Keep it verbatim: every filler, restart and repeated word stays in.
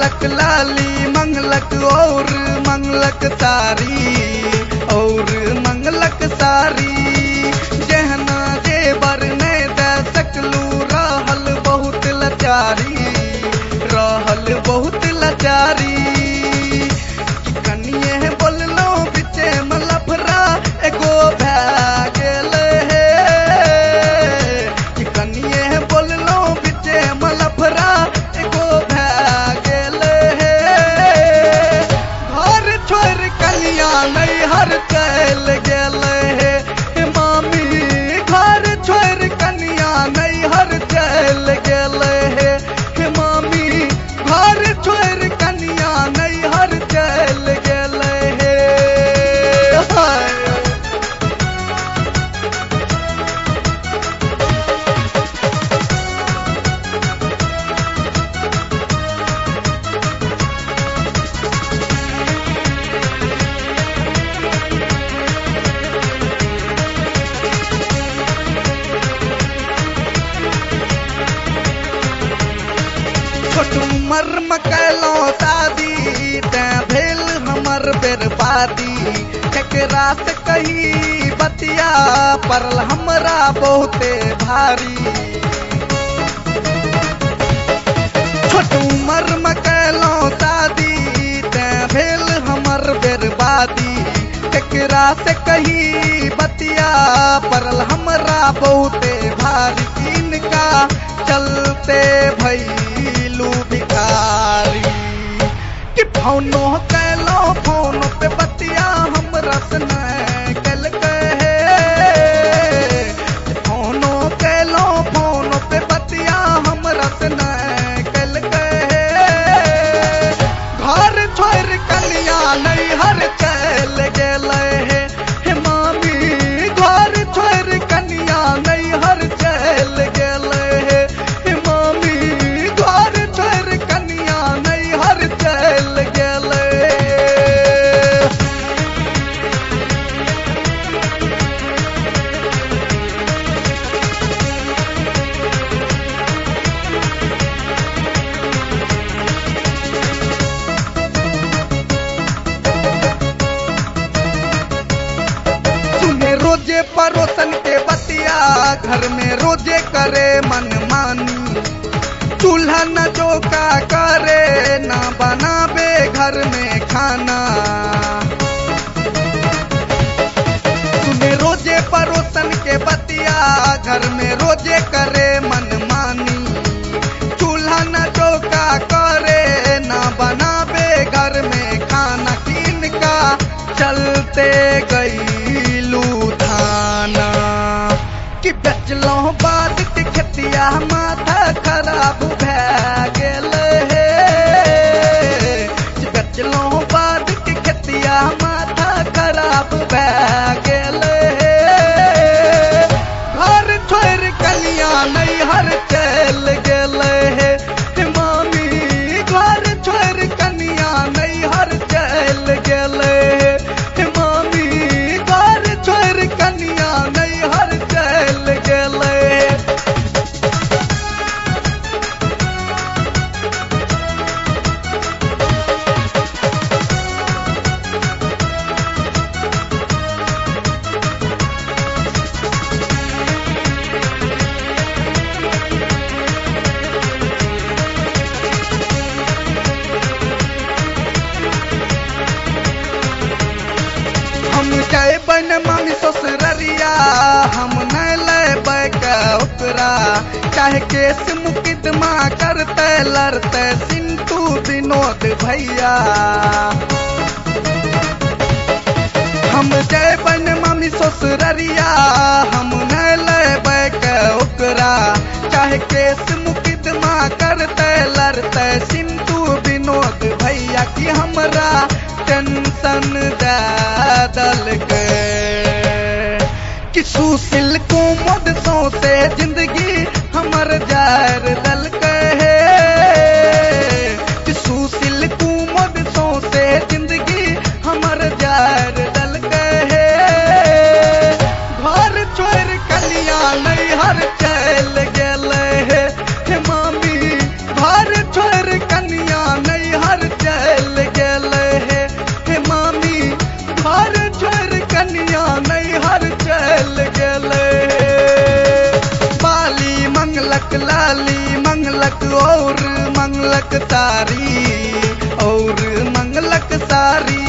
मंगलक लाली मंगलक और मंगलक सारी और मंगलक सारी जहना जेबर ने दे सकलू रहल बहुत लाचारी रहल बहुत लाचारी कनिए बोललो बिचे मलफरा एगो भै गेल हे कनिए बोललो बिचे मलफरा एगो भै गेल हे घर छोड़ कनिया नैहर चल गेल हे मामी घर छोड़ कनिया नैहर चल गेल हे मामी घर छोड़ कनिया नैहर चल गेल हे छोट उमर में कैलो शादी ते भेल हमर बर्बादी केकरा से कही बतिया पड़ल हमरा बहुते भारी छोट उमर में कैलो शादी ते भेल हमर बर्बादी केकरा से कही बतिया पड़ल हमरा बहुते भारी इनका चलते भैलू भिखारी कि फोनो कैलो फोन पे बतिया हमरा से नहीं कल कहे फोनो कैलो फोन पे बतिया हमरा से नहीं कल कहे घर छोड़ कनिया नैहर चल गेल हे मामी घर छोड़ कनिया नैहर चल गेल हे मामी घर छोड़ कनिया नैहर चल गेल सुने रोजे पड़ोसन के बतिया घर में रोजे करे मनमानी चूल्हा न चौका करे ना बनावे घर में खाना सुने रोजे पड़ोसन के बतिया घर में रोजे करे मनमानी चूल्हा न चौका करे ना बनावे घर में खाना किन का चलते गईलू थाना कि बेचलो बाद के खेतिया माथा खराब भै गेल हे बेचलो बाद के खेतिया माथा खराब भै गेल हे घर छोड़ कनिया नैहर चल गेल हे मामी घर छोड़ कनिया नैहर चल गेल हे मामी घर छोड़ कनिया नैहर चल गेल हम जाए बन मामी ससुररिया हम न लेबै के ओकरा चाहे केस मुकदमा करते लड़ते सिंटू विनोद भैया हम जाए बन मामी ससुररिया हम न लेबै के ओकरा चाहे केस मुकदमा करते लड़ते सिंटू विनोद भैया की हमरा टेंशन दे दल के कि सुशील कुमुद सौसे जिंदगी हमर जार दल के कि सुशील कुमुद सौसे जिंदगी हमर जार दल के घर छोड़ कलिया नैहर चल गेल हे मामी घर छोड़ कनिया नैहर मंगलक सारी और मंगलक सारी